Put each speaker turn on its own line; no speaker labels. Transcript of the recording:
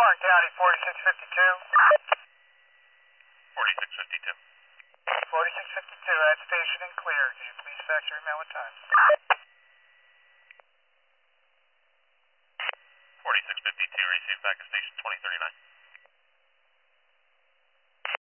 Warren County, 4652.
4652.
4652 at station and clear. Can you please fax your email with time?
4652, receive back at station 2039.